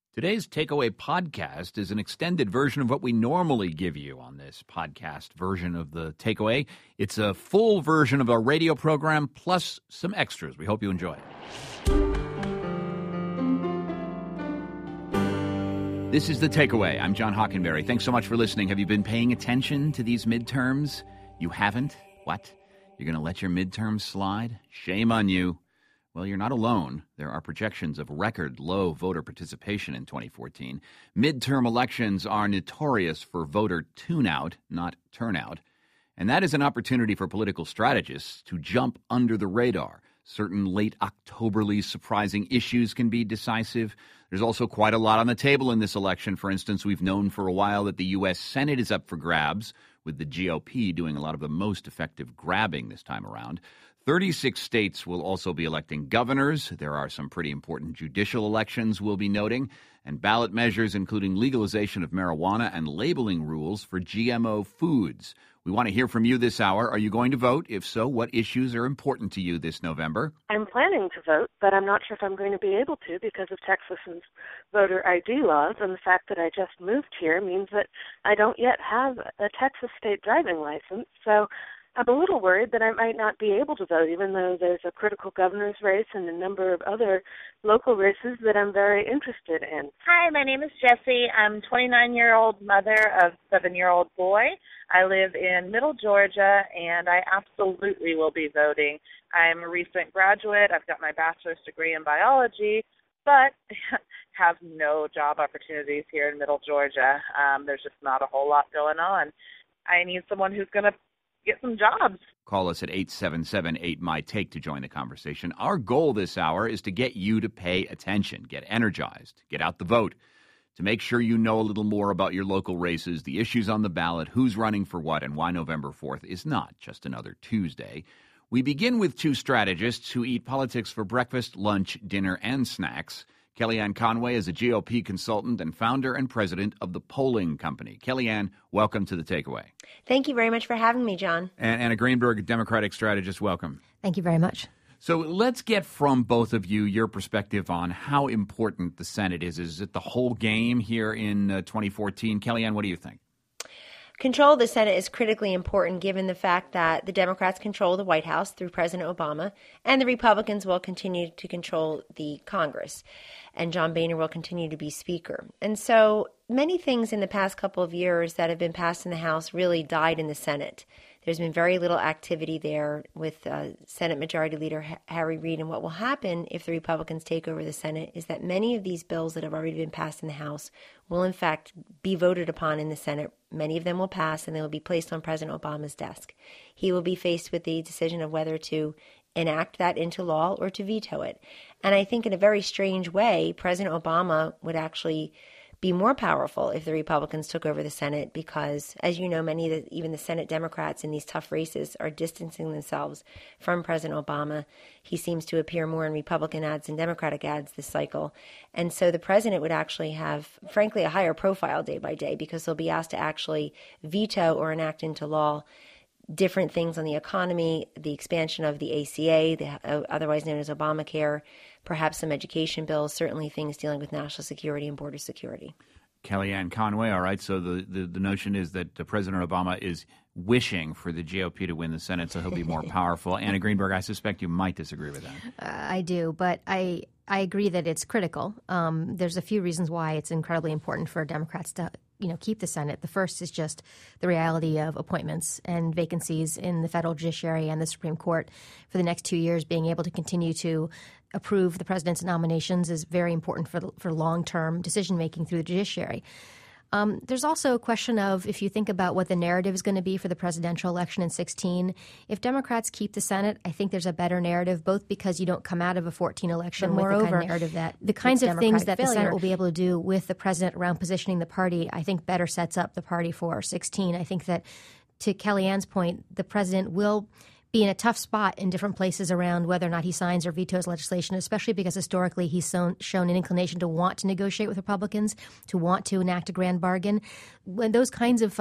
Today's Takeaway podcast is an extended version of what we normally give you on this podcast version of the Takeaway. It's a full version of our radio program plus some extras. We hope you enjoy it. This is the Takeaway. I'm John Hockenberry. Thanks so much for listening. Have you been paying attention to these midterms? You haven't? What? You're going to let your midterms slide? Shame on you. Well, you're not alone. There are projections of record low voter participation in 2014. Midterm elections are notorious for voter tune-out, not turnout. And that is an opportunity for political strategists to jump under the radar. Certain late Octoberly surprising issues can be decisive. There's also quite a lot on the table in this election. For instance, we've known for a while that the U.S. Senate is up for grabs, with the GOP doing a lot of the most effective grabbing this time around. 36 states will also be electing governors. There are some pretty important judicial elections we'll be noting, and ballot measures including legalization of marijuana and labeling rules for GMO foods. We want to hear from you this hour. Are you going to vote? If so, what issues are important to you this November? I'm planning to vote, but I'm not sure if I'm going to be able to because of Texas's voter ID laws, and the fact that I just moved here means that I don't yet have a Texas state driving license, so I'm a little worried that I might not be able to vote, even though there's a critical governor's race and a number of other local races that I'm very interested in. Hi, my name is Jessie. I'm a 29-year-old mother of a 7-year-old boy. I live in Middle Georgia, and I absolutely will be voting. I'm a recent graduate. I've got my bachelor's degree in biology, but have no job opportunities here in Middle Georgia. There's just not a whole lot going on. I need someone who's going to get some jobs. Call us at 877-8-MY-TAKE to join the conversation. Our goal this hour is to get you to pay attention, get energized, get out the vote, to make sure you know a little more about your local races, the issues on the ballot, who's running for what, and why November 4th is not just another Tuesday. We begin with two strategists who eat politics for breakfast, lunch, dinner, and snacks. Kellyanne Conway is a GOP consultant and founder and president of the Polling Company. Kellyanne, welcome to the Takeaway. Thank you very much for having me, John. And Anna Greenberg, Democratic strategist, welcome. Thank you very much. So let's get from both of you your perspective on how important the Senate is. Is it the whole game here in 2014? Kellyanne, what do you think? Control of the Senate is critically important given the fact that the Democrats control the White House through President Obama, and the Republicans will continue to control the Congress, and John Boehner will continue to be Speaker. And so many things in the past couple of years that have been passed in the House really died in the Senate. There's been very little activity there with Senate Majority Leader Harry Reid. And what will happen if the Republicans take over the Senate is that many of these bills that have already been passed in the House will, in fact, be voted upon in the Senate. Many of them will pass, and they will be placed on President Obama's desk. He will be faced with the decision of whether to enact that into law or to veto it. And I think in a very strange way, President Obama would actually be more powerful if the Republicans took over the Senate because, as you know, even the Senate Democrats in these tough races are distancing themselves from President Obama. He seems to appear more in Republican ads than Democratic ads this cycle. And so the president would actually have, frankly, a higher profile day by day because he'll be asked to actually veto or enact into law different things on the economy, the expansion of the ACA, otherwise known as Obamacare, perhaps some education bills, certainly things dealing with national security and border security. Kellyanne Conway, all right, so the notion is that President Obama is wishing for the GOP to win the Senate so he'll be more powerful. Anna Greenberg, I suspect you might disagree with that. I do, but I agree that it's critical. There's a few reasons why it's incredibly important for Democrats to keep the Senate. The first is just the reality of appointments and vacancies in the federal judiciary and the Supreme Court for the next 2 years. Being able to continue to approve the president's nominations is very important for long-term decision-making through the judiciary. There's also a question of if you think about what the narrative is going to be for the presidential election in 2016, if Democrats keep the Senate, I think there's a better narrative, both because you don't come out of a 2014 election with the kind of narrative that the kinds of things that the Senate will be able to do with the president around positioning the party, I think better sets up the party for 2016. I think that, to Kellyanne's point, the president will be in a tough spot in different places around whether or not he signs or vetoes legislation, especially because historically he's shown an inclination to want to negotiate with Republicans, to want to enact a grand bargain. When those kinds of fights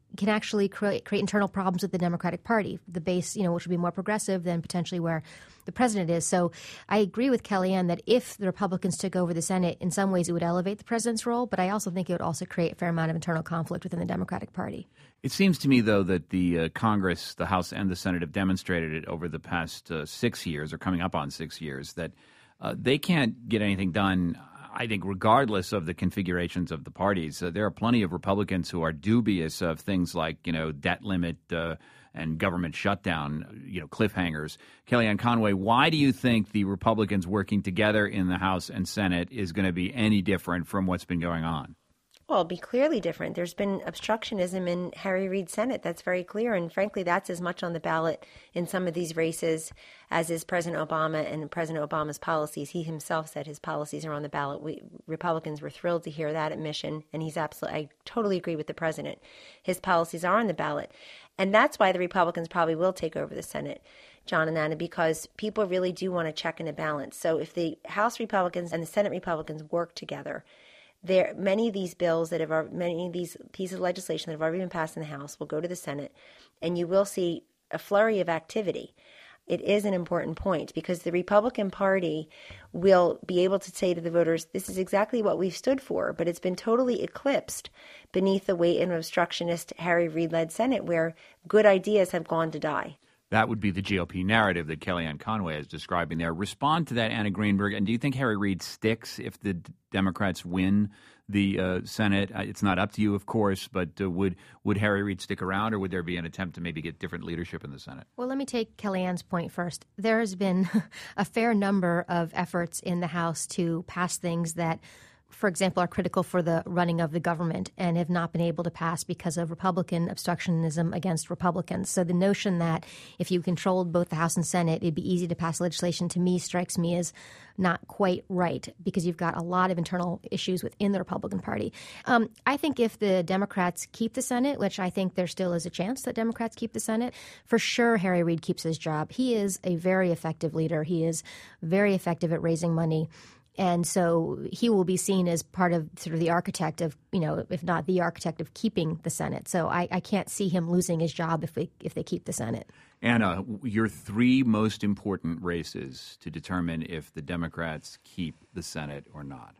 can actually create internal problems with the Democratic Party, the base, which would be more progressive than potentially where the president is. So I agree with Kellyanne that if the Republicans took over the Senate, in some ways it would elevate the president's role, but I also think it would also create a fair amount of internal conflict within the Democratic Party. It seems to me, though, that the Congress, the House and the Senate have demonstrated it over the past 6 years, or coming up on 6 years, that they can't get anything done, I think, regardless of the configurations of the parties. There are plenty of Republicans who are dubious of things like, debt limit and government shutdown, cliffhangers. Kellyanne Conway, why do you think the Republicans working together in the House and Senate is going to be any different from what's been going on? Well, it'll be clearly different. There's been obstructionism in Harry Reid's Senate. That's very clear. And frankly, that's as much on the ballot in some of these races as is President Obama and President Obama's policies. He himself said his policies are on the ballot. Republicans were thrilled to hear that admission. And I totally agree with the president. His policies are on the ballot. And that's why the Republicans probably will take over the Senate, John and Anna, because people really do want a check and a balance. So if the House Republicans and the Senate Republicans work together, many of these bills many of these pieces of legislation that have already been passed in the House will go to the Senate, and you will see a flurry of activity. It is an important point because the Republican Party will be able to say to the voters, this is exactly what we've stood for, but it's been totally eclipsed beneath the weight of an obstructionist Harry Reid-led Senate where good ideas have gone to die. That would be the GOP narrative that Kellyanne Conway is describing there. Respond to that, Anna Greenberg. And do you think Harry Reid sticks if the Democrats win the Senate? It's not up to you, of course, but would Harry Reid stick around, or would there be an attempt to maybe get different leadership in the Senate? Well, let me take Kellyanne's point first. There has been a fair number of efforts in the House to pass things that, for example, are critical for the running of the government and have not been able to pass because of Republican obstructionism against Republicans. So the notion that if you controlled both the House and Senate, it'd be easy to pass legislation, to me, strikes me as not quite right because you've got a lot of internal issues within the Republican Party. I think if the Democrats keep the Senate, which I think there still is a chance that Democrats keep the Senate, for sure Harry Reid keeps his job. He is a very effective leader. He is very effective at raising money. And so he will be seen as part of sort of the architect of, if not the architect of keeping the Senate. So I can't see him losing his job if they keep the Senate. Anna, your three most important races to determine if the Democrats keep the Senate or not.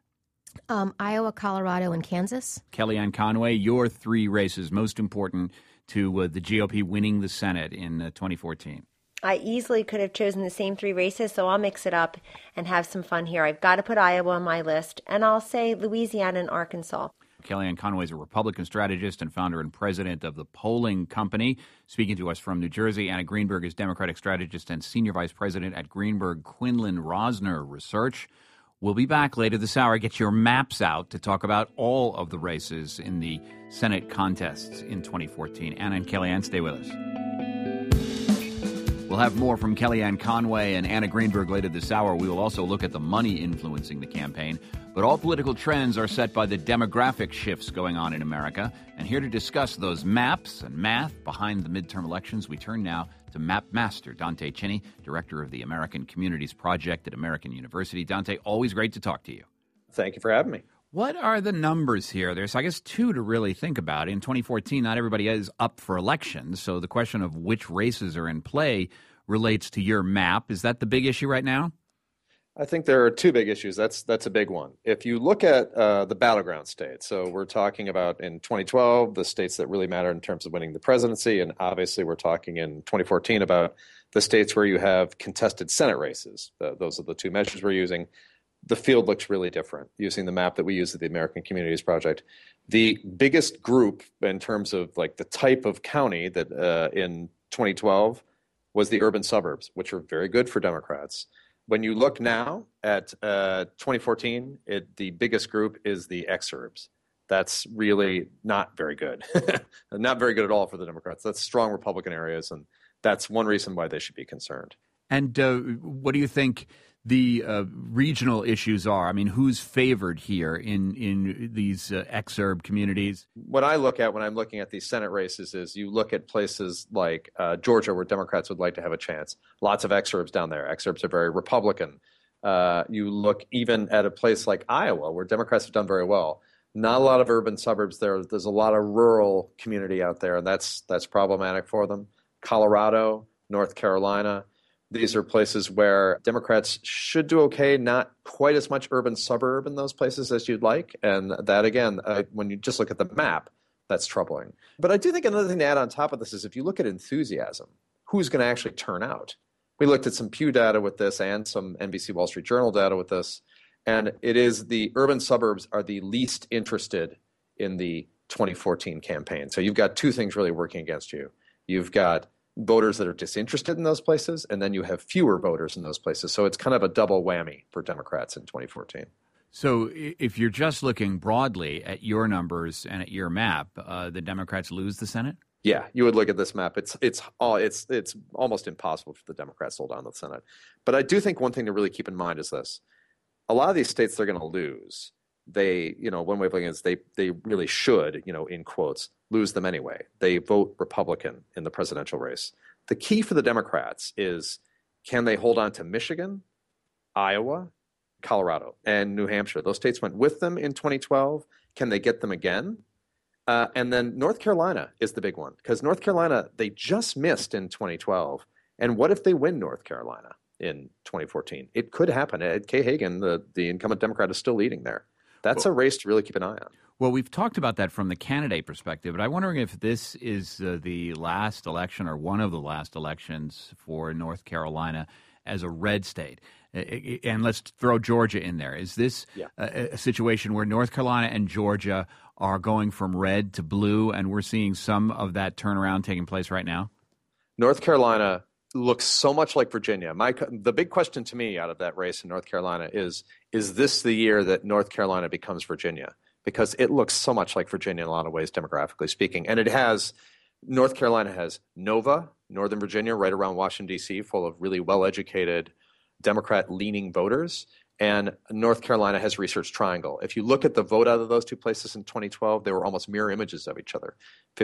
Iowa, Colorado, and Kansas. Kellyanne Conway, your three races most important to the GOP winning the Senate in 2014. I easily could have chosen the same three races, so I'll mix it up and have some fun here. I've got to put Iowa on my list, and I'll say Louisiana and Arkansas. Kellyanne Conway is a Republican strategist and founder and president of the Polling Company. Speaking to us from New Jersey, Anna Greenberg is Democratic strategist and senior vice president at Greenberg Quinlan Rosner Research. We'll be back later this hour. Get your maps out to talk about all of the races in the Senate contests in 2014. Anna and Kellyanne, stay with us. We'll have more from Kellyanne Conway and Anna Greenberg later this hour. We will also look at the money influencing the campaign. But all political trends are set by the demographic shifts going on in America. And here to discuss those maps and math behind the midterm elections, we turn now to map master Dante Chinny, director of the American Communities Project at American University. Dante, always great to talk to you. Thank you for having me. What are the numbers here? There's, I guess, two to really think about. In 2014, not everybody is up for elections, so the question of which races are in play relates to your map. Is that the big issue right now? I think there are two big issues. That's a big one. If you look at the battleground states, so we're talking about in 2012, the states that really matter in terms of winning the presidency, and obviously we're talking in 2014 about the states where you have contested Senate races. Those are the two measures we're using. The field looks really different using the map that we use at the American Communities Project. The biggest group in terms of like the type of county that in 2012 was the urban suburbs, which are very good for Democrats. When you look now at 2014, the biggest group is the exurbs. That's really not very good. Not very good at all for the Democrats. That's strong Republican areas, and that's one reason why they should be concerned. And what do you think the regional issues are? I mean, who's favored here in these exurb communities? What I look at when I'm looking at these Senate races is you look at places like Georgia, where Democrats would like to have a chance. Lots of exurbs down there. Exurbs are very Republican. You look even at a place like Iowa, where Democrats have done very well. Not a lot of urban suburbs there. There's a lot of rural community out there, and that's problematic for them. Colorado, North Carolina, these are places where Democrats should do okay, not quite as much urban suburb in those places as you'd like. And that, again, when you just look at the map, that's troubling. But I do think another thing to add on top of this is if you look at enthusiasm, who's going to actually turn out? We looked at some Pew data with this and some NBC Wall Street Journal data with this, and it is the urban suburbs are the least interested in the 2014 campaign. So you've got two things really working against you. You've got voters that are disinterested in those places, and then you have fewer voters in those places. So it's kind of a double whammy for Democrats in 2014. So if you're just looking broadly at your numbers and at your map, the Democrats lose the Senate? Yeah, you would look at this map. It's almost impossible for the Democrats to hold on to the Senate. But I do think one thing to really keep in mind is this. A lot of these states they're going to lose. One way of looking at it is they really should, in quotes, lose them anyway. They vote Republican in the presidential race. The key for the Democrats is, can they hold on to Michigan, Iowa, Colorado, and New Hampshire? Those states went with them in 2012. Can they get them again? And then North Carolina is the big one, because North Carolina, they just missed in 2012. And what if they win North Carolina in 2014? It could happen. Ed Kay Hagan, the incumbent Democrat, is still leading there. That's a race to really keep an eye on. Well, we've talked about that from the candidate perspective, but I'm wondering if this is the last election or one of the last elections for North Carolina as a red state. And let's throw Georgia in there. Is this a situation where North Carolina and Georgia are going from red to blue, and we're seeing some of that turnaround taking place right now? North Carolina looks so much like Virginia. The big question to me out of that race in North Carolina is this the year that North Carolina becomes Virginia? Because it looks so much like Virginia in a lot of ways, demographically speaking. And North Carolina has Nova, Northern Virginia, right around Washington, D.C., full of really well-educated Democrat-leaning voters. And North Carolina has Research Triangle. If you look at the vote out of those two places in 2012, they were almost mirror images of each other.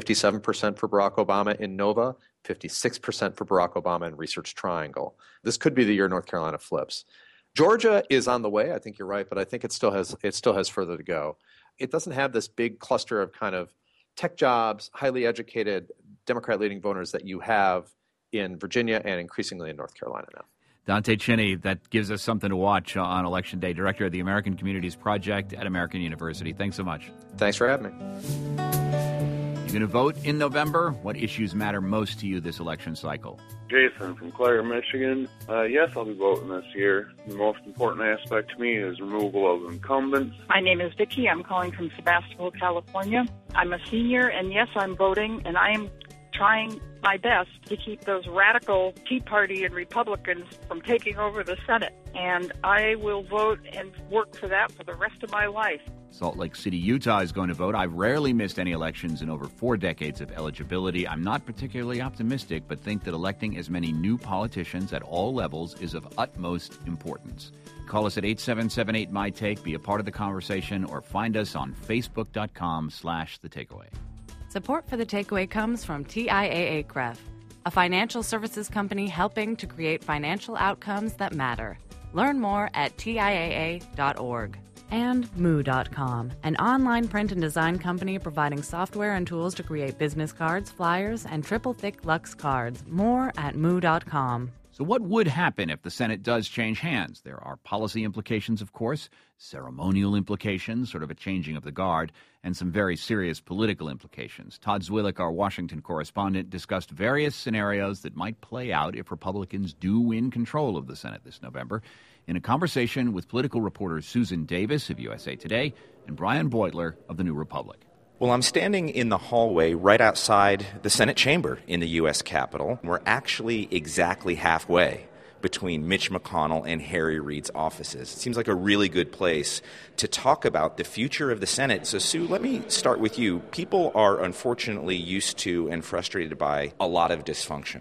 57% for Barack Obama in Nova, 56% for Barack Obama in Research Triangle. This could be the year North Carolina flips. Georgia is on the way. I think you're right, but I think it still has further to go. It doesn't have this big cluster of kind of tech jobs, highly educated Democrat-leading voters that you have in Virginia and increasingly in North Carolina now. Dante Chinny, that gives us something to watch on Election Day, director of the American Communities Project at American University. Thanks so much. Thanks for having me. You going to vote in November? What issues matter most to you this election cycle? Jason from Clare, Michigan. Yes, I'll be voting this year. The most important aspect to me is removal of incumbents. My name is Vicki. I'm calling from Sebastopol, California. I'm a senior, and yes, I'm voting, and I am trying my best to keep those radical Tea Party and Republicans from taking over the Senate. And I will vote and work for that for the rest of my life. Salt Lake City, Utah is going to vote. I've rarely missed any elections in over 4 decades of eligibility. I'm not particularly optimistic, but think that electing as many new politicians at all levels is of utmost importance. Call us at 877-8MY-TAKE, be a part of the conversation, or find us on Facebook.com/The Takeaway. Support for The Takeaway comes from TIAA-CREF, a financial services company helping to create financial outcomes that matter. Learn more at TIAA.org. And Moo.com, an online print and design company providing software and tools to create business cards, flyers, and triple-thick Lux cards. More at Moo.com. So what would happen if the Senate does change hands? There are policy implications, of course, ceremonial implications, sort of a changing of the guard, and some very serious political implications. Todd Zwillich, our Washington correspondent, discussed various scenarios that might play out if Republicans do win control of the Senate this November in a conversation with political reporters Susan Davis of USA Today and Brian Beutler of The New Republic. Well, I'm standing in the hallway right outside the Senate chamber in the U.S. Capitol. We're actually exactly halfway between Mitch McConnell and Harry Reid's offices. It seems like a really good place to talk about the future of the Senate. So, Sue, let me start with you. People are unfortunately used to and frustrated by a lot of dysfunction.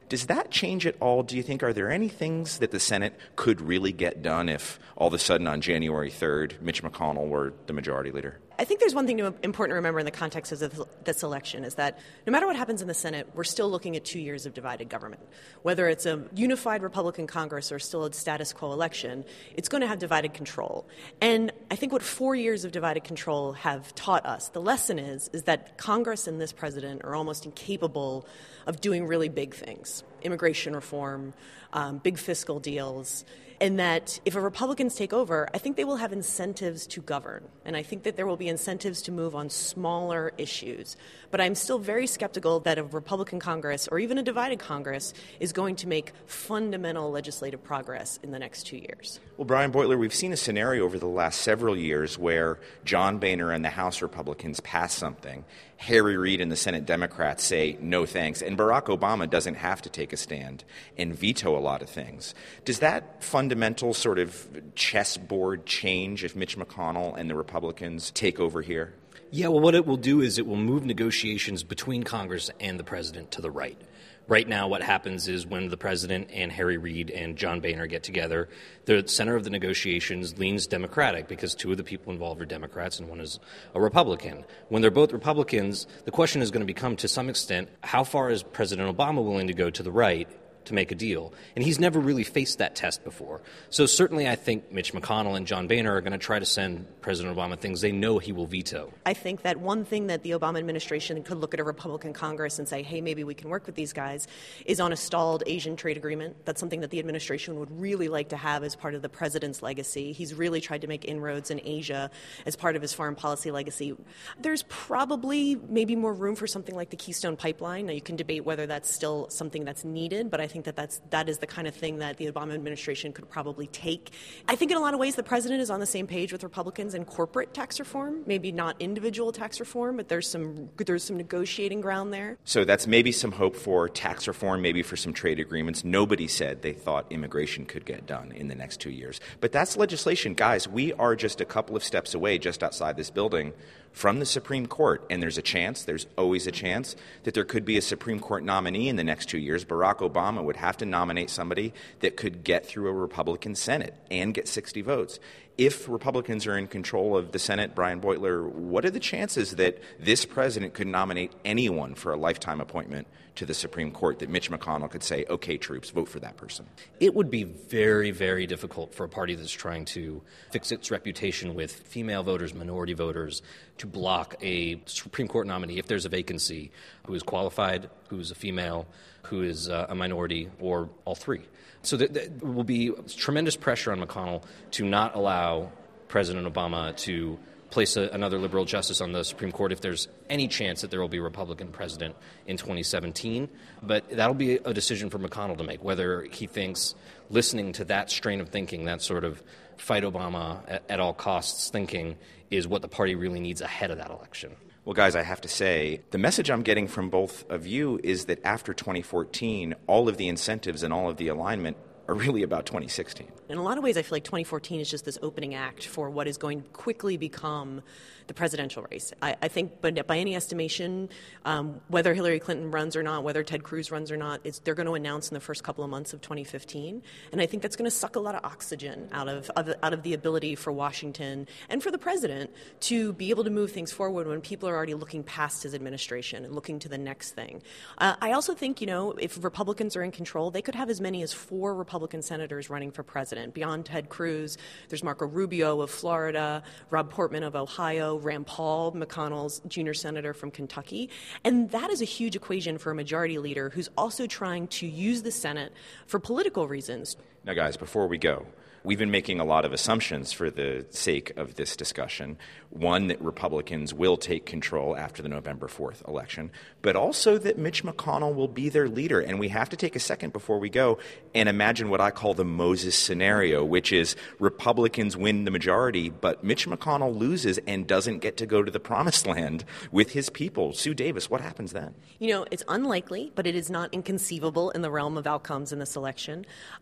Does that change at all? Do you think, are there any things that the Senate could really get done if all of a sudden on January 3rd, Mitch McConnell were the majority leader? I think there's one thing important to remember in the context of this election is that no matter what happens in the Senate, we're still looking at 2 years of divided government. Whether it's a unified Republican Congress or still a status quo election, it's going to have divided control. And I think what 4 years of divided control have taught us, the lesson is that Congress and this president are almost incapable of doing really big things. Immigration reform, big fiscal deals. And that if Republicans take over, I think they will have incentives to govern. And I think that there will be incentives to move on smaller issues. But I'm still very skeptical that a Republican Congress or even a divided Congress is going to make fundamental legislative progress in the next 2 years. Well, Brian Beutler, we've seen a scenario over the last several years where John Boehner and the House Republicans pass something. Harry Reid and the Senate Democrats say no thanks, and Barack Obama doesn't have to take a stand and veto a lot of things. Does that fundamental sort of chessboard change if Mitch McConnell and the Republicans take over here? Yeah, well, what it will do is it will move negotiations between Congress and the president to the right. Right now, what happens is when the president and Harry Reid and John Boehner get together, the center of the negotiations leans Democratic because two of the people involved are Democrats and one is a Republican. When they're both Republicans, the question is going to become, to some extent, how far is President Obama willing to go to the right to make a deal? And he's never really faced that test before. So certainly I think Mitch McConnell and John Boehner are going to try to send President Obama things they know he will veto. I think that one thing that the Obama administration could look at a Republican Congress and say, hey, maybe we can work with these guys, is on a stalled Asian trade agreement. That's something that the administration would really like to have as part of the president's legacy. He's really tried to make inroads in Asia as part of his foreign policy legacy. There's probably maybe more room for something like the Keystone Pipeline. Now, you can debate whether that's still something that's needed, but I think that is the kind of thing that the Obama administration could probably take. I think in a lot of ways the president is on the same page with Republicans in corporate tax reform, maybe not individual tax reform, but there's some negotiating ground there. So that's maybe some hope for tax reform, maybe for some trade agreements. Nobody said they thought immigration could get done in the next 2 years. But that's legislation. Guys, we are just a couple of steps away, just outside this building, from the Supreme Court. And there's always a chance, that there could be a Supreme Court nominee in the next 2 years. Barack Obama would have to nominate somebody that could get through a Republican Senate and get 60 votes. If Republicans are in control of the Senate, Brian Beutler, what are the chances that this president could nominate anyone for a lifetime appointment to the Supreme Court, that Mitch McConnell could say, okay, troops, vote for that person? It would be very, very difficult for a party that's trying to fix its reputation with female voters, minority voters, to block a Supreme Court nominee if there's a vacancy who is qualified, who is a female, who is a minority, or all three. So there will be tremendous pressure on McConnell to not allow President Obama to place another liberal justice on the Supreme Court if there's any chance that there will be a Republican president in 2017. But that'll be a decision for McConnell to make, whether he thinks listening to that strain of thinking, that sort of fight Obama at all costs thinking, is what the party really needs ahead of that election. Well, guys, I have to say, the message I'm getting from both of you is that after 2014, all of the incentives and all of the alignment are really about 2016. In a lot of ways, I feel like 2014 is just this opening act for what is going to quickly become the presidential race. I think, but by any estimation, whether Hillary Clinton runs or not, whether Ted Cruz runs or not, they're going to announce in the first couple of months of 2015. And I think that's going to suck a lot of oxygen out of the ability for Washington and for the president to be able to move things forward when people are already looking past his administration and looking to the next thing. I also think, if Republicans are in control, they could have as many as 4 Republican senators running for president. Beyond Ted Cruz, there's Marco Rubio of Florida, Rob Portman of Ohio, Rand Paul, McConnell's junior senator from Kentucky. And that is a huge equation for a majority leader who's also trying to use the Senate for political reasons. Now, guys, before we go, we've been making a lot of assumptions for the sake of this discussion. One, that Republicans will take control after the November 4th election, but also that Mitch McConnell will be their leader. And we have to take a second before we go and imagine what I call the Moses scenario, which is Republicans win the majority, but Mitch McConnell loses and doesn't get to go to the promised land with his people. Sue Davis, what happens then? It's unlikely, but it is not inconceivable in the realm of outcomes in this election. I think it's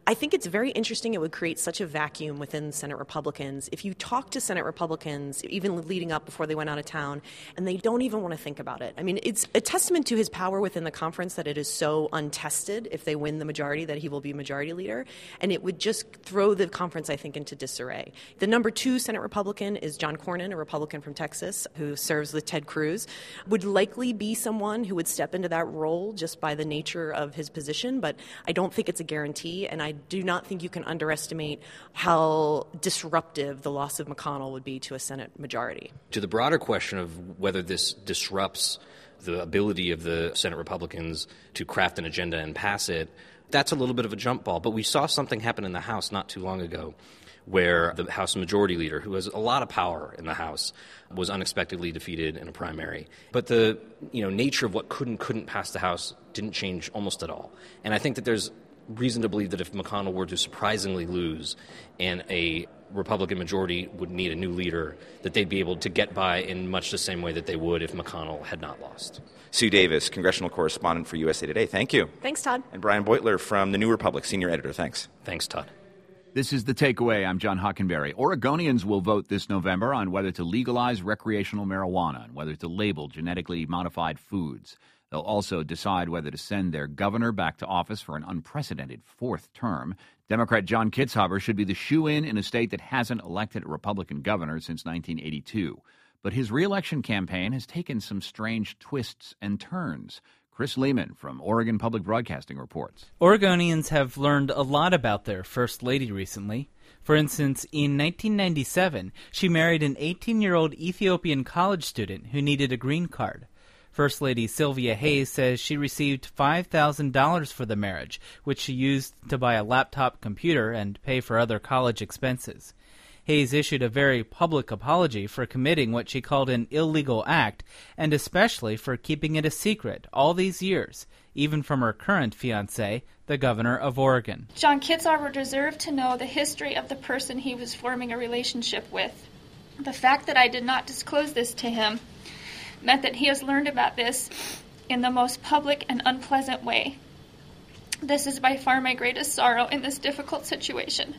very interesting. It would create such a vacuum within Senate Republicans. If you talk to Senate Republicans, even leading up before they went out of town, and they don't even want to think about it. I mean, it's a testament to his power within the conference that it is so untested if they win the majority that he will be majority leader. And it would just throw the conference, I think, into disarray. The number 2 Senate Republican is John Cornyn, a Republican from Texas who serves with Ted Cruz, would likely be someone who would step into that role just by the nature of his position, but I don't think it's a guarantee, and I do not think you can underestimate how disruptive the loss of McConnell would be to a Senate majority. To the broader question of whether this disrupts the ability of the Senate Republicans to craft an agenda and pass it, that's a little bit of a jump ball. But we saw something happen in the House not too long ago where the House Majority Leader, who has a lot of power in the House, was unexpectedly defeated in a primary. But the nature of what could and couldn't pass the House didn't change almost at all. And I think that there's reason to believe that if McConnell were to surprisingly lose and a Republican majority would need a new leader, that they'd be able to get by in much the same way that they would if McConnell had not lost. Sue Davis, congressional correspondent for USA Today. Thank you. Thanks, Todd. And Brian Beutler from The New Republic, senior editor. Thanks. Thanks, Todd. This is The Takeaway. I'm John Hockenberry. Oregonians will vote this November on whether to legalize recreational marijuana and whether to label genetically modified foods. They'll also decide whether to send their governor back to office for an unprecedented 4th term. Democrat John Kitzhaber should be the shoo-in in a state that hasn't elected a Republican governor since 1982. But his re-election campaign has taken some strange twists and turns. Chris Lehman from Oregon Public Broadcasting reports. Oregonians have learned a lot about their First Lady recently. For instance, in 1997, she married an 18-year-old Ethiopian college student who needed a green card. First Lady Sylvia Hayes says she received $5,000 for the marriage, which she used to buy a laptop computer and pay for other college expenses. Hayes issued a very public apology for committing what she called an illegal act, and especially for keeping it a secret all these years, even from her current fiancé, the governor of Oregon. John Kitzhaber deserved to know the history of the person he was forming a relationship with. The fact that I did not disclose this to him meant that he has learned about this in the most public and unpleasant way. This is by far my greatest sorrow in this difficult situation.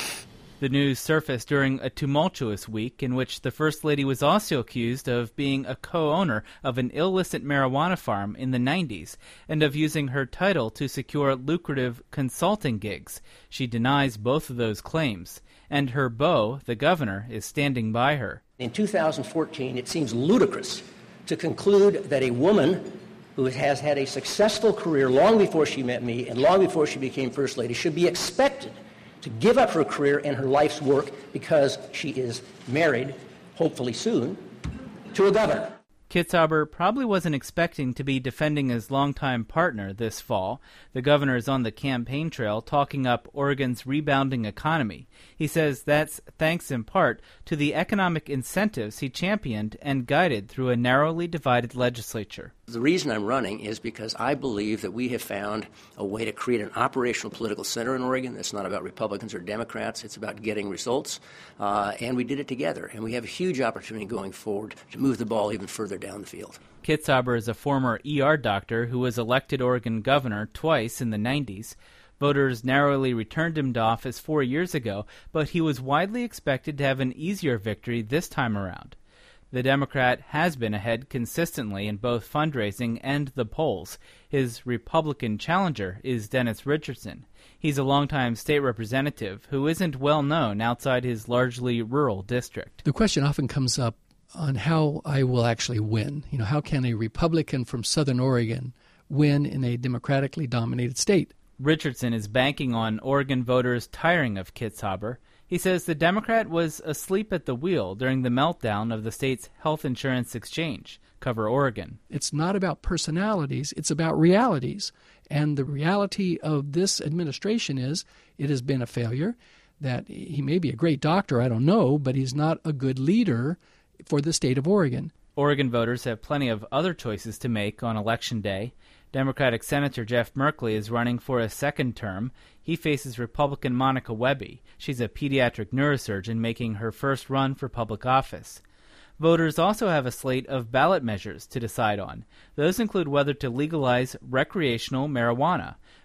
The news surfaced during a tumultuous week in which the First Lady was also accused of being a co-owner of an illicit marijuana farm in the 90s and of using her title to secure lucrative consulting gigs. She denies both of those claims, and her beau, the governor, is standing by her. In 2014, it seems ludicrous to conclude that a woman who has had a successful career long before she met me and long before she became First Lady should be expected to give up her career and her life's work because she is married, hopefully soon, to a governor. Kitzhaber probably wasn't expecting to be defending his longtime partner this fall. The governor is on the campaign trail talking up Oregon's rebounding economy. He says that's thanks in part to the economic incentives he championed and guided through a narrowly divided legislature. The reason I'm running is because I believe that we have found a way to create an operational political center in Oregon that's not about Republicans or Democrats. It's about getting results, and we did it together. And we have a huge opportunity going forward to move the ball even further down the field. Kitzhaber is a former ER doctor who was elected Oregon governor twice in the 90s. Voters narrowly returned him to office 4 years ago, but he was widely expected to have an easier victory this time around. The Democrat has been ahead consistently in both fundraising and the polls. His Republican challenger is Dennis Richardson. He's a longtime state representative who isn't well known outside his largely rural district. The question often comes up on how I will actually win. How can a Republican from Southern Oregon win in a democratically dominated state? Richardson is banking on Oregon voters tiring of Kitzhaber. He says the Democrat was asleep at the wheel during the meltdown of the state's health insurance exchange, Cover Oregon. It's not about personalities, it's about realities. And the reality of this administration is it has been a failure, that he may be a great doctor, I don't know, but he's not a good leader for the state of Oregon. Oregon voters have plenty of other choices to make on Election Day. Democratic Senator Jeff Merkley is running for a second term. He faces Republican Monica Webby. She's a pediatric neurosurgeon making her first run for public office. Voters also have a slate of ballot measures to decide on. Those include whether to legalize recreational marijuana.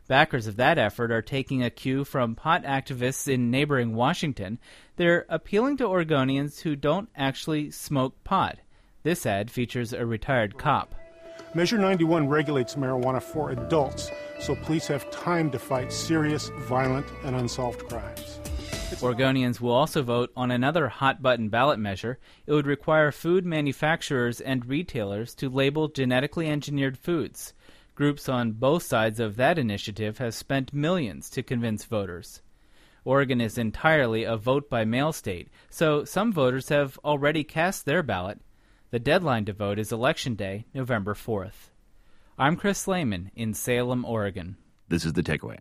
Backers of that effort are taking a cue from pot activists in neighboring Washington. They're appealing to Oregonians who don't actually smoke pot. This ad features a retired cop. Measure 91 regulates marijuana for adults, so police have time to fight serious, violent, and unsolved crimes. Oregonians will also vote on another hot-button ballot measure. It would require food manufacturers and retailers to label genetically engineered foods. Groups on both sides of that initiative have spent millions to convince voters. Oregon is entirely a vote-by-mail state, so some voters have already cast their ballot. The deadline to vote is Election Day, November 4th. I'm Chris Slayman in Salem, Oregon. This is The Takeaway.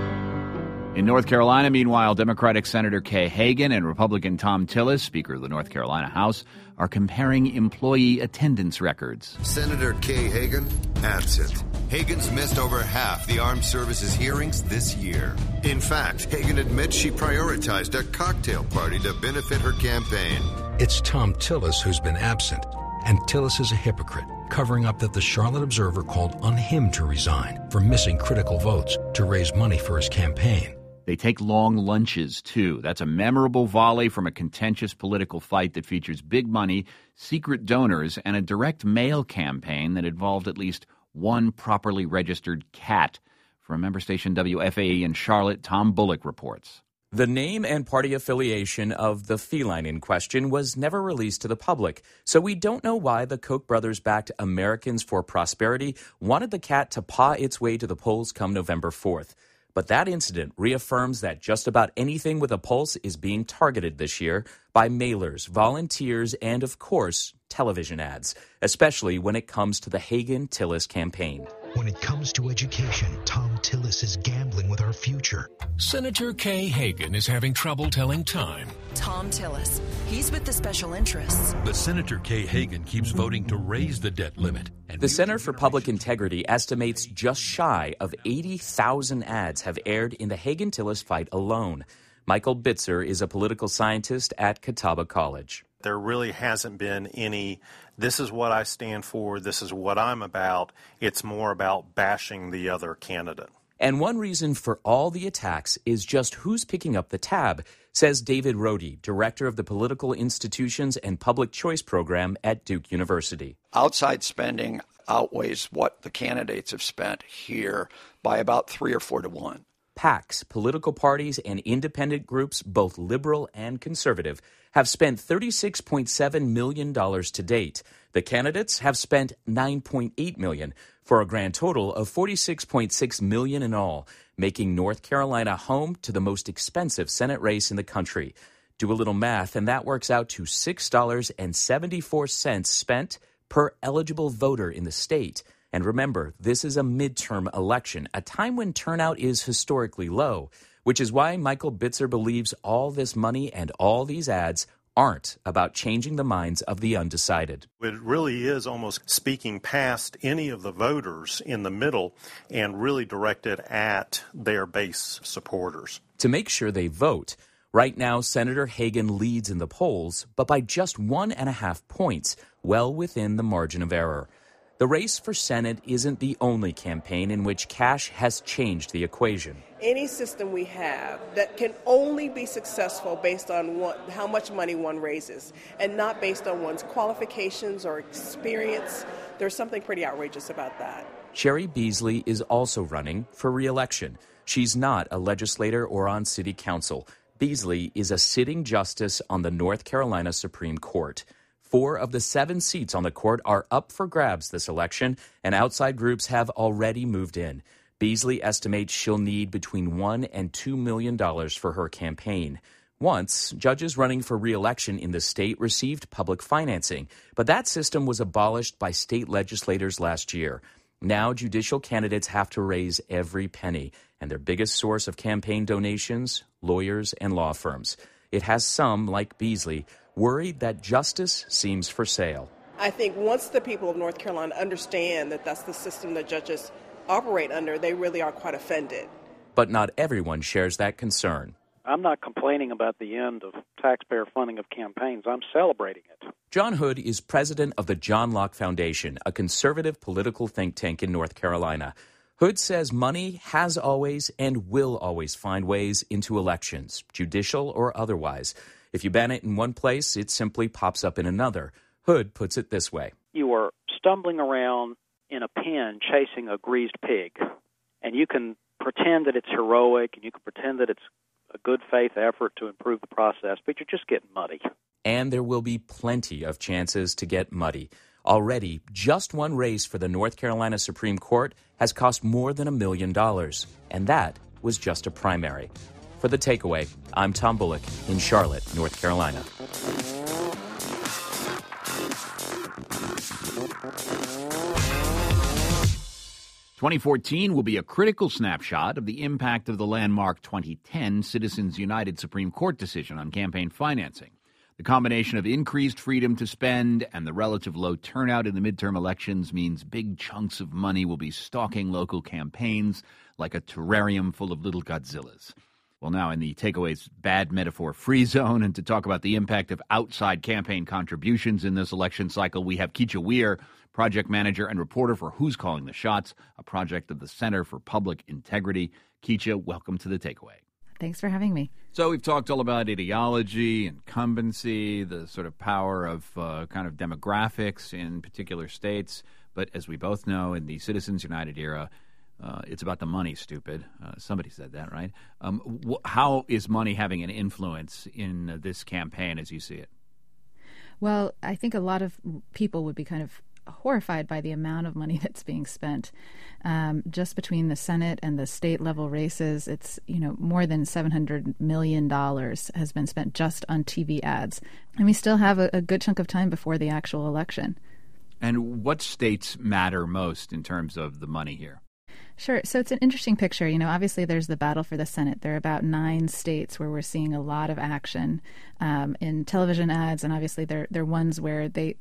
In North Carolina, meanwhile, Democratic Senator Kay Hagan and Republican Thom Tillis, Speaker of the North Carolina House, are comparing employee attendance records. Senator Kay Hagan, absent. Hagan's missed over half the armed services hearings this year. In fact, Hagan admits she prioritized a cocktail party to benefit her campaign. It's Thom Tillis who's been absent, and Tillis is a hypocrite, covering up that the Charlotte Observer called on him to resign for missing critical votes to raise money for his campaign. They take long lunches, too. That's a memorable volley from a contentious political fight that features big money, secret donors, and a direct mail campaign that involved at least one properly registered cat. From member station WFAE in Charlotte, Tom Bullock reports. The name and party affiliation of the feline in question was never released to the public, so we don't know why the Koch brothers-backed Americans for Prosperity wanted the cat to paw its way to the polls come November 4th. But that incident reaffirms that just about anything with a pulse is being targeted this year by mailers, volunteers, and, of course, television ads, especially when it comes to the Hagan-Tillis campaign. When it comes to education, Thom Tillis is gambling with our future. Senator Kay Hagan is having trouble telling time. Thom Tillis. He's with the special interests. But Senator Kay Hagan keeps voting to raise the debt limit. The Center for Public Integrity estimates just shy of 80,000 ads have aired in the Hagan-Tillis fight alone. Michael Bitzer is a political scientist at Catawba College. There really hasn't been any, this is what I stand for, this is what I'm about. It's more about bashing the other candidate. And one reason for all the attacks is just who's picking up the tab, says David Rohde, director of the Political Institutions and Public Choice Program at Duke University. Outside spending outweighs what the candidates have spent here by about 3 or 4 to 1. PACs, political parties, and independent groups, both liberal and conservative, have spent $36.7 million to date. The candidates have spent $9.8 million, for a grand total of $46.6 million in all, making North Carolina home to the most expensive Senate race in the country. Do a little math, and that works out to $6.74 spent per eligible voter in the state. And remember, this is a midterm election, a time when turnout is historically low, which is why Michael Bitzer believes all this money and all these ads aren't about changing the minds of the undecided. It really is almost speaking past any of the voters in the middle and really directed at their base supporters. To make sure they vote, right now Senator Hagan leads in the polls, but by just 1.5 points, well within the margin of error. The race for Senate isn't the only campaign in which cash has changed the equation. Any system we have that can only be successful based on how much money one raises and not based on one's qualifications or experience, there's something pretty outrageous about that. Sherry Beasley is also running for re-election. She's not a legislator or on city council. Beasley is a sitting justice on the North Carolina Supreme Court. 4 of the 7 seats on the court are up for grabs this election, and outside groups have already moved in. Beasley estimates she'll need between $1 and $2 million for her campaign. Once, judges running for re-election in the state received public financing, but that system was abolished by state legislators last year. Now judicial candidates have to raise every penny, and their biggest source of campaign donations, lawyers and law firms. It has some, like Beasley, worried that justice seems for sale. I think once the people of North Carolina understand that that's the system that judges operate under, they really are quite offended. But not everyone shares that concern. I'm not complaining about the end of taxpayer funding of campaigns. I'm celebrating it. John Hood is president of the John Locke Foundation, a conservative political think tank in North Carolina. Hood says money has always and will always find ways into elections, judicial or otherwise. If you ban it in one place, it simply pops up in another. Hood puts it this way. You are stumbling around in a pen chasing a greased pig, and you can pretend that it's heroic, and you can pretend that it's a good faith effort to improve the process, but you're just getting muddy. And there will be plenty of chances to get muddy. Already, just one race for the North Carolina Supreme Court has cost more than $1 million, and that was just a primary. For The Takeaway, I'm Tom Bullock in Charlotte, North Carolina. 2014 will be a critical snapshot of the impact of the landmark 2010 Citizens United Supreme Court decision on campaign financing. The combination of increased freedom to spend and the relative low turnout in the midterm elections means big chunks of money will be stalking local campaigns like a terrarium full of little Godzillas. Well, now in the Takeaway's bad metaphor free zone, and to talk about the impact of outside campaign contributions in this election cycle, we have Keisha Weir, project manager and reporter for Who's Calling the Shots, a project of the Center for Public Integrity. Keisha, welcome to The Takeaway. Thanks for having me. So we've talked all about ideology, incumbency, the sort of power of kind of demographics in particular states. But as we both know, in the Citizens United era, it's about the money, stupid. Somebody said that, right? How is money having an influence in this campaign as you see it? Well, I think a lot of people would be kind of horrified by the amount of money that's being spent. Just between the Senate and the state level races, it's, more than $700 million has been spent just on TV ads. And we still have a good chunk of time before the actual election. And what states matter most in terms of the money here? Sure. So it's an interesting picture. Obviously there's the battle for the Senate. There are about 9 states where we're seeing a lot of action in television ads, and obviously they're ones where the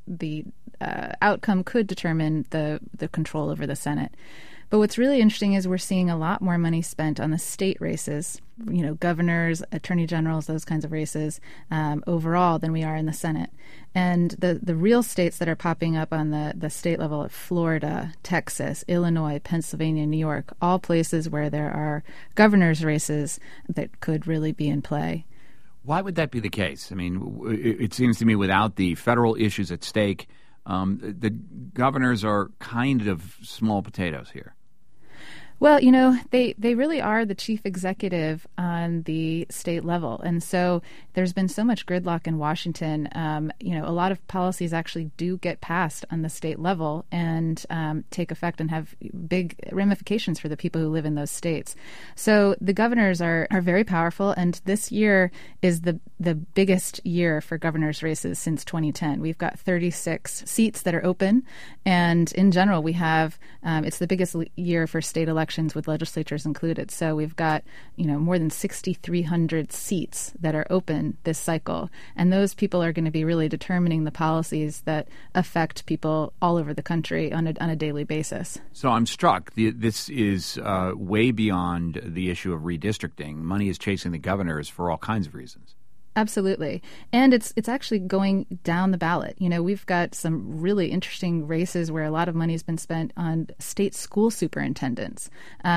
outcome could determine the control over the Senate. But what's really interesting is we're seeing a lot more money spent on the state races, governors, attorney generals, those kinds of races overall than we are in the Senate. And the real states that are popping up on the state level are Florida, Texas, Illinois, Pennsylvania, New York, all places where there are governor's races that could really be in play. Why would that be the case? I mean, it seems to me without the federal issues at stake, the governors are kind of small potatoes here. Well, they really are the chief executive on the state level. And so there's been so much gridlock in Washington. A lot of policies actually do get passed on the state level and take effect and have big ramifications for the people who live in those states. So the governors are very powerful. And this year is the biggest year for governors' races since 2010. We've got 36 seats that are open. And in general, we have it's the biggest year for state elections with legislatures included. So we've got, more than 6,300 seats that are open this cycle. And those people are going to be really determining the policies that affect people all over the country on a daily basis. So I'm struck. This is way beyond the issue of redistricting. Money is chasing the governors for all kinds of reasons. Absolutely. And it's actually going down the ballot. We've got some really interesting races where a lot of money has been spent on state school superintendents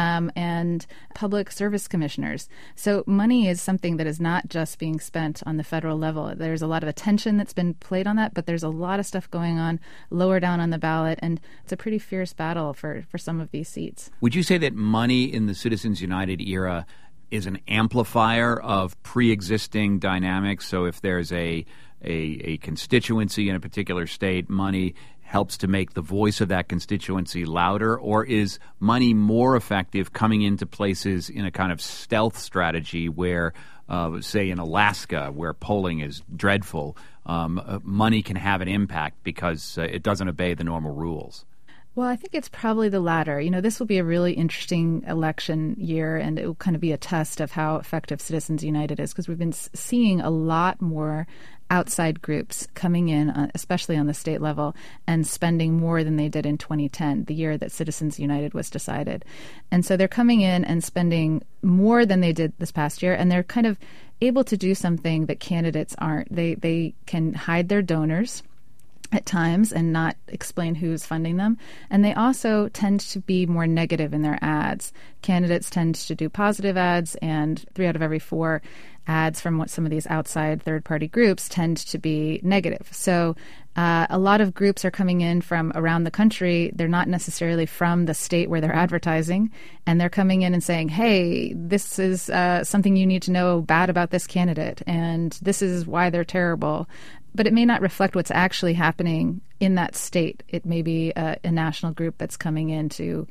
and public service commissioners. So money is something that is not just being spent on the federal level. There's a lot of attention that's been played on that, but there's a lot of stuff going on lower down on the ballot, and it's a pretty fierce battle for some of these seats. Would you say that money in the Citizens United era is an amplifier of pre-existing dynamics? So if there's a constituency in a particular state, money helps to make the voice of that constituency louder? Or is money more effective coming into places in a kind of stealth strategy where, say in Alaska, where polling is dreadful, money can have an impact because it doesn't obey the normal rules? Well, I think it's probably the latter. This will be a really interesting election year, and it will kind of be a test of how effective Citizens United is, because we've been seeing a lot more outside groups coming in, especially on the state level, and spending more than they did in 2010, the year that Citizens United was decided. And so they're coming in and spending more than they did this past year, and they're kind of able to do something that candidates aren't. They can hide their donors. at times and not explain who's funding them. And they also tend to be more negative in their ads. Candidates tend to do positive ads, and 3 out of every 4 ads from what some of these outside third-party groups tend to be negative. So a lot of groups are coming in from around the country. They're not necessarily from the state where they're advertising, and they're coming in and saying, hey, this is something you need to know bad about this candidate, and this is why they're terrible. But it may not reflect what's actually happening in that state. It may be a national group that's coming in to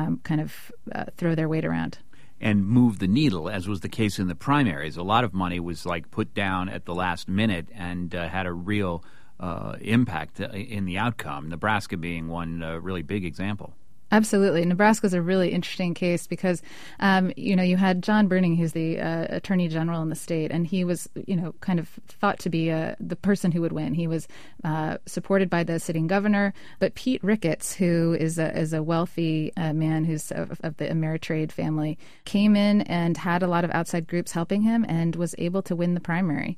throw their weight around. And move the needle, as was the case in the primaries. A lot of money was put down at the last minute and had a real impact in the outcome, Nebraska being one really big example. Absolutely. Nebraska's a really interesting case because, you had John Bruning, who's the attorney general in the state, and he was, kind of thought to be the person who would win. He was supported by the sitting governor, but Pete Ricketts, who is a wealthy man who's of the Ameritrade family, came in and had a lot of outside groups helping him and was able to win the primary.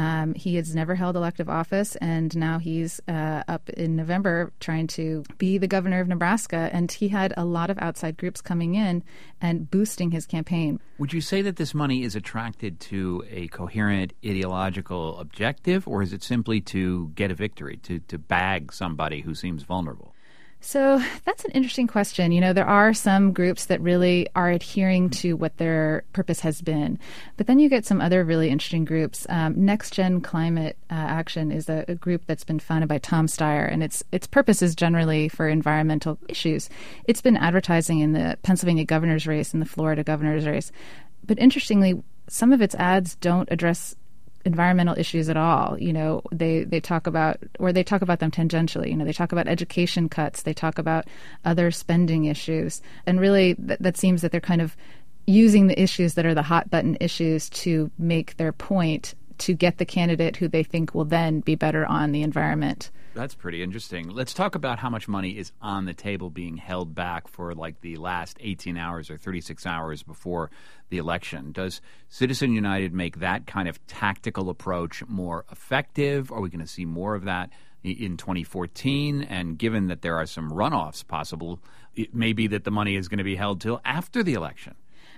He has never held elective office, and now he's up in November trying to be the governor of Nebraska, and he had a lot of outside groups coming in and boosting his campaign. Would you say that this money is attracted to a coherent ideological objective, or is it simply to get a victory, to bag somebody who seems vulnerable? So that's an interesting question. There are some groups that really are adhering to what their purpose has been. But then you get some other really interesting groups. Next Gen Climate Action is a group that's been founded by Tom Steyer, and its purpose is generally for environmental issues. It's been advertising in the Pennsylvania governor's race and the Florida governor's race. But interestingly, some of its ads don't address environmental issues at all. They talk about them tangentially. They talk about education cuts. They talk about other spending issues. And really, that seems that they're kind of using the issues that are the hot button issues to make their point to get the candidate who they think will then be better on the environment. That's pretty interesting. Let's talk about how much money is on the table being held back for the last 18 hours or 36 hours before the election. Does Citizen United make that kind of tactical approach more effective? Are we going to see more of that in 2014? And given that there are some runoffs possible, it may be that the money is going to be held till after the election.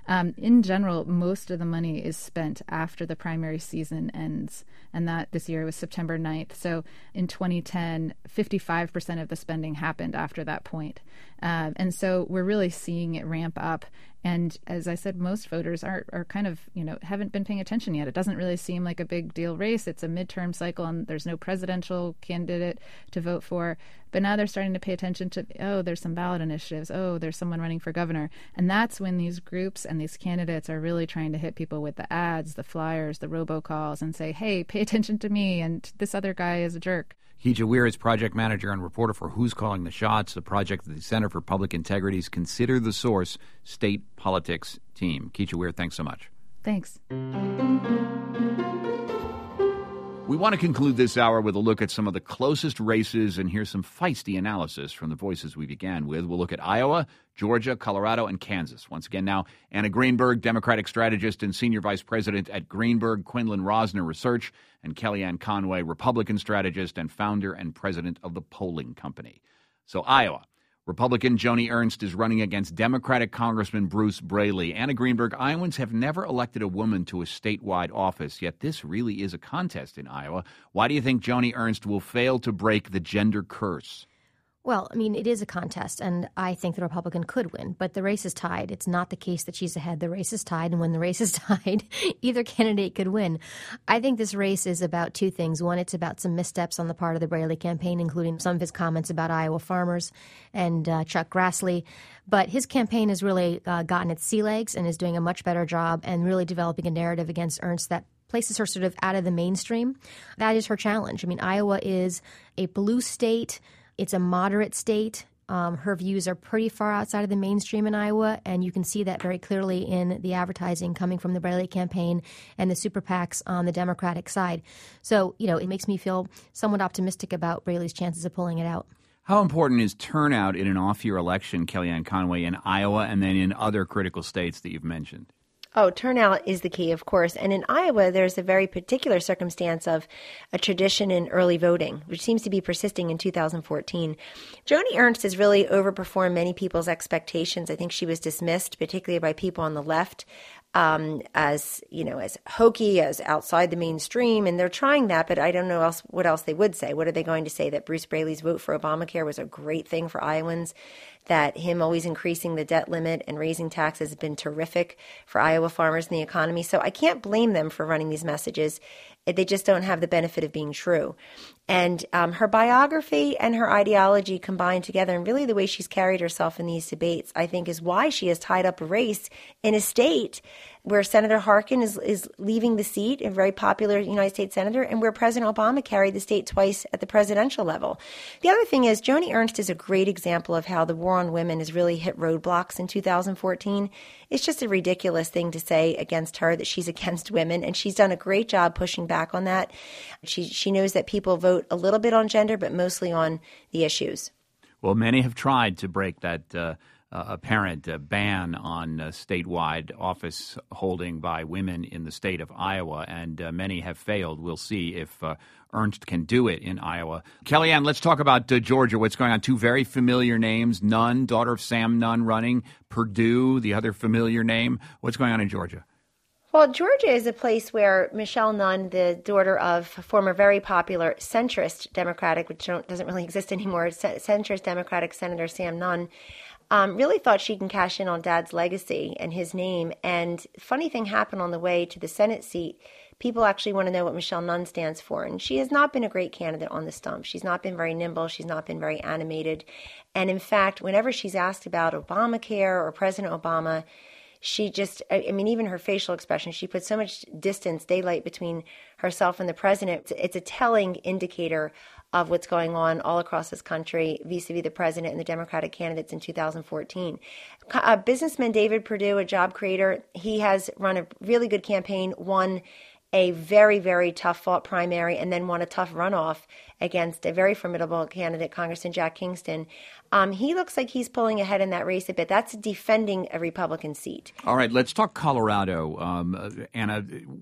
In general, most of the money is spent after the primary season ends, and that this year was September 9th. So in 2010, 55% of the spending happened after that point. And so we're really seeing it ramp up. And as I said, most voters are kind of, haven't been paying attention yet. It doesn't really seem like a big deal race. It's a midterm cycle, and there's no presidential candidate to vote for. But now they're starting to pay attention to, there's some ballot initiatives. There's someone running for governor. And that's when these groups and these candidates are really trying to hit people with the ads, the flyers, the robocalls, and say, hey, pay attention to me, and this other guy is a jerk. Keisha Weir is project manager and reporter for Who's Calling the Shots, the project of the Center for Public Integrity's Consider the Source state politics team. Keisha Weir, thanks so much. Thanks. We want to conclude this hour with a look at some of the closest races, and here's some feisty analysis from the voices we began with. We'll look at Iowa, Georgia, Colorado, and Kansas. Once again now, Anna Greenberg, Democratic strategist and senior vice president at Greenberg Quinlan Rosner Research, and Kellyanne Conway, Republican strategist and founder and president of the Polling Company. So Iowa. Republican Joni Ernst is running against Democratic Congressman Bruce Braley. Anna Greenberg, Iowans have never elected a woman to a statewide office, yet this really is a contest in Iowa. Why do you think Joni Ernst will fail to break the gender curse? Well, it is a contest, and I think the Republican could win, but the race is tied. It's not the case that she's ahead. The race is tied, and when the race is tied, either candidate could win. I think this race is about two things. One, it's about some missteps on the part of the Braley campaign, including some of his comments about Iowa farmers and Chuck Grassley. But his campaign has really gotten its sea legs and is doing a much better job and really developing a narrative against Ernst that places her sort of out of the mainstream. That is her challenge. Iowa is a blue state. It's a moderate state. Her views are pretty far outside of the mainstream in Iowa, and you can see that very clearly in the advertising coming from the Braley campaign and the super PACs on the Democratic side. So, it makes me feel somewhat optimistic about Braley's chances of pulling it out. How important is turnout in an off-year election, Kellyanne Conway, in Iowa and then in other critical states that you've mentioned? Oh, turnout is the key, of course. And in Iowa, there's a very particular circumstance of a tradition in early voting, which seems to be persisting in 2014. Joni Ernst has really overperformed many people's expectations. I think she was dismissed, particularly by people on the left, as hokey, as outside the mainstream. And they're trying that, but I don't know what else they would say. What are they going to say? That Bruce Braley's vote for Obamacare was a great thing for Iowans? That him always increasing the debt limit and raising taxes has been terrific for Iowa farmers and the economy. So I can't blame them for running these messages. They just don't have the benefit of being true. And her biography and her ideology combined together, and really the way she's carried herself in these debates, I think is why she has tied up a race in a state where Senator Harkin is leaving the seat, a very popular United States senator, and where President Obama carried the state twice at the presidential level. The other thing is Joni Ernst is a great example of how the war on women has really hit roadblocks in 2014. It's just a ridiculous thing to say against her that she's against women, and she's done a great job pushing back on that. She knows that people vote a little bit on gender, but mostly on the issues. Well, many have tried to break that apparent ban on statewide office holding by women in the state of Iowa, and many have failed. We'll see if Ernst can do it in Iowa. Kellyanne, let's talk about Georgia. What's going on? Two very familiar names, Nunn, daughter of Sam Nunn, running. Perdue, the other familiar name. What's going on in Georgia? Well, Georgia is a place where Michelle Nunn, the daughter of former very popular centrist Democratic, which doesn't really exist anymore, centrist Democratic Senator Sam Nunn, really thought she can cash in on Dad's legacy and his name. And funny thing happened on the way to the Senate seat. People actually want to know what Michelle Nunn stands for. And she has not been a great candidate on the stump. She's not been very nimble. She's not been very animated. And in fact, whenever she's asked about Obamacare or President Obama, she just, even her facial expression, she puts so much daylight between herself and the president. It's a telling indicator of what's going on all across this country vis-a-vis the president and the Democratic candidates in 2014. Businessman David Perdue, a job creator, he has run a really good campaign, won a very, very tough-fought primary, and then won a tough runoff against a very formidable candidate, Congressman Jack Kingston. He looks like he's pulling ahead in that race a bit. That's defending a Republican seat. All right, let's talk Colorado. Anna,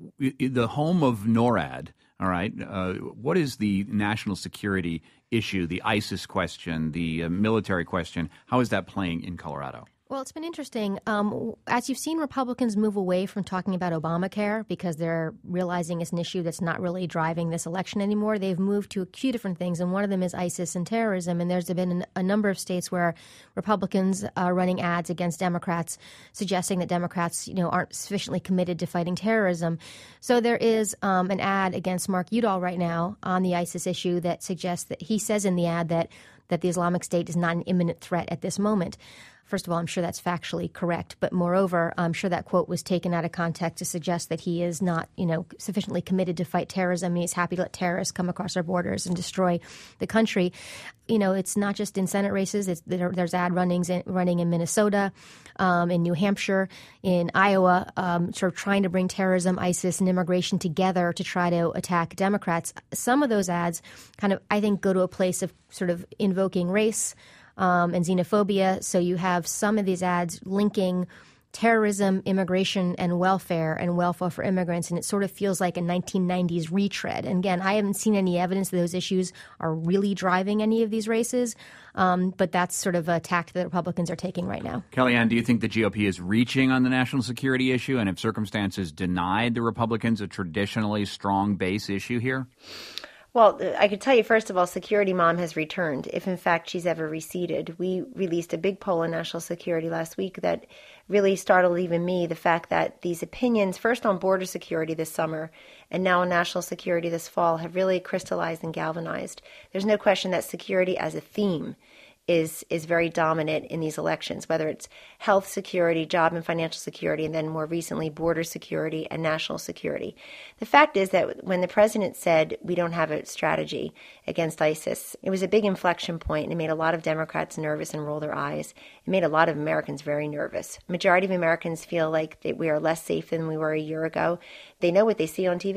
the home of NORAD, all right, what is the national security issue, the ISIS question, the military question? How is that playing in Colorado? Well, it's been interesting. As you've seen Republicans move away from talking about Obamacare because they're realizing it's an issue that's not really driving this election anymore, they've moved to a few different things, and one of them is ISIS and terrorism. And there's been a number of states where Republicans are running ads against Democrats, suggesting that Democrats, aren't sufficiently committed to fighting terrorism. So there is an ad against Mark Udall right now on the ISIS issue that suggests that he says in the ad that the Islamic State is not an imminent threat at this moment. First of all, I'm sure that's factually correct. But moreover, I'm sure that quote was taken out of context to suggest that he is not, sufficiently committed to fight terrorism. He's happy to let terrorists come across our borders and destroy the country. It's not just in Senate races. There's ad running in Minnesota, in New Hampshire, in Iowa, sort of trying to bring terrorism, ISIS, and immigration together to try to attack Democrats. Some of those ads kind of, I think, go to a place of sort of invoking race and xenophobia. So you have some of these ads linking terrorism, immigration, and welfare for immigrants, and it sort of feels like a 1990s retread. And again, I haven't seen any evidence that those issues are really driving any of these races, but that's sort of a tact that Republicans are taking right now. Kellyanne, do you think the GOP is reaching on the national security issue, and if circumstances denied the Republicans a traditionally strong base issue here? Well, I could tell you, first of all, Security Mom has returned, if in fact she's ever receded. We released a big poll on national security last week that really startled even me, the fact that these opinions, first on border security this summer and now on national security this fall, have really crystallized and galvanized. There's no question that security as a theme is very dominant in these elections, whether it's health security, job and financial security, and then more recently border security and national security. The fact is that when the president said we don't have a strategy against ISIS, it was a big inflection point, and it made a lot of Democrats nervous and roll their eyes. It made a lot of Americans very nervous. Majority of Americans feel like that we are less safe than we were a year ago. They know what they see on TV.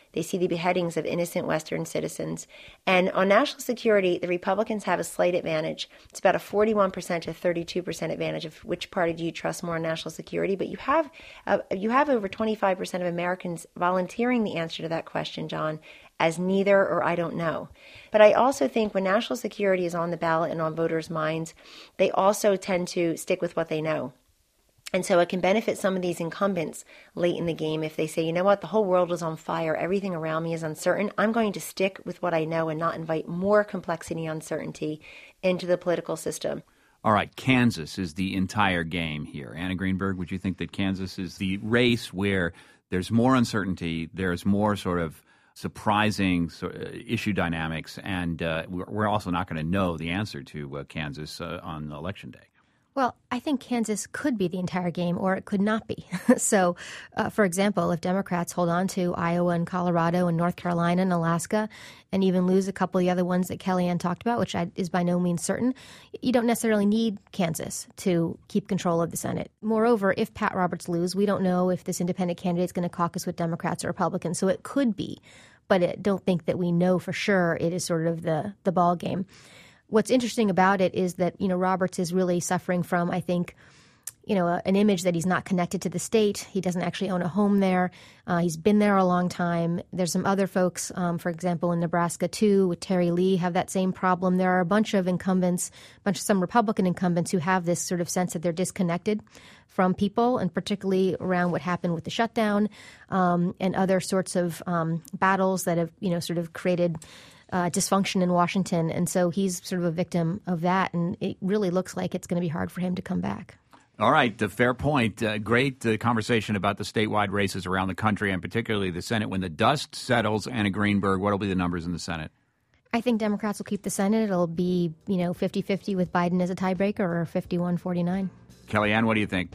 They see the beheadings of innocent Western citizens. And on national security, the Republicans have a slight advantage. It's about a 41% to 32% advantage of which party do you trust more on national security. But you have over 25% of Americans volunteering the answer to that question, John, as neither or I don't know. But I also think when national security is on the ballot and on voters' minds, they also tend to stick with what they know. And so it can benefit some of these incumbents late in the game if they say, you know what, the whole world is on fire, everything around me is uncertain. I'm going to stick with what I know and not invite more complexity and uncertainty into the political system. All right, Kansas is the entire game here. Anna Greenberg, would you think that Kansas is the race where there's more uncertainty, there's more sort of surprising issue dynamics, and we're also not going to know the answer to Kansas on Election Day? Well, I think Kansas could be the entire game, or it could not be. So, for example, if Democrats hold on to Iowa and Colorado and North Carolina and Alaska and even lose a couple of the other ones that Kellyanne talked about, which is by no means certain, you don't necessarily need Kansas to keep control of the Senate. Moreover, if Pat Roberts lose, we don't know if this independent candidate is going to caucus with Democrats or Republicans. So it could be, but I don't think that we know for sure it is sort of the ball game. What's interesting about it is that, Roberts is really suffering from, I think, an image that he's not connected to the state. He doesn't actually own a home there. He's been there a long time. There's some other folks, for example, in Nebraska, too, with Terry Lee, have that same problem. There are a bunch of incumbents, some Republican incumbents who have this sort of sense that they're disconnected from people, and particularly around what happened with the shutdown and other sorts of battles that have, sort of created dysfunction in Washington. And so he's sort of a victim of that. And it really looks like it's going to be hard for him to come back. All right. Fair point. Great conversation about the statewide races around the country, and particularly the Senate. When the dust settles, Anna Greenberg, what will be the numbers in the Senate? I think Democrats will keep the Senate. It'll be, 50-50 with Biden as a tiebreaker, or 51-49. Kellyanne, what do you think?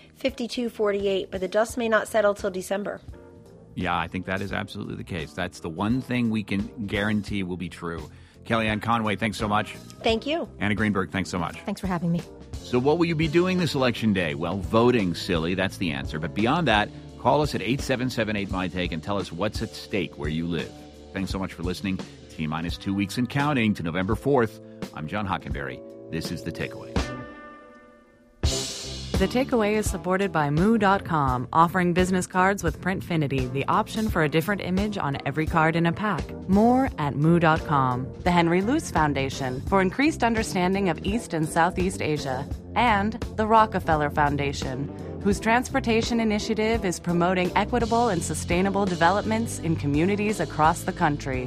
52-48, but the dust may not settle till December. Yeah, I think that is absolutely the case. That's the one thing we can guarantee will be true. Kellyanne Conway, thanks so much. Thank you. Anna Greenberg, thanks so much. Thanks for having me. So what will you be doing this Election Day? Well, voting, silly. That's the answer. But beyond that, call us at 877-8-MY-TAKE and tell us what's at stake where you live. Thanks so much for listening. T-minus 2 weeks and counting to November 4th. I'm John Hockenberry. This is The Takeaway. The Takeaway is supported by Moo.com, offering business cards with Printfinity, the option for a different image on every card in a pack. More at Moo.com. The Henry Luce Foundation, for increased understanding of East and Southeast Asia. And the Rockefeller Foundation, whose transportation initiative is promoting equitable and sustainable developments in communities across the country.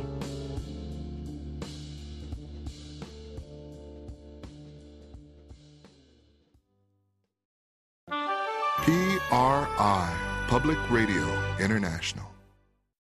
PRI, Public Radio International.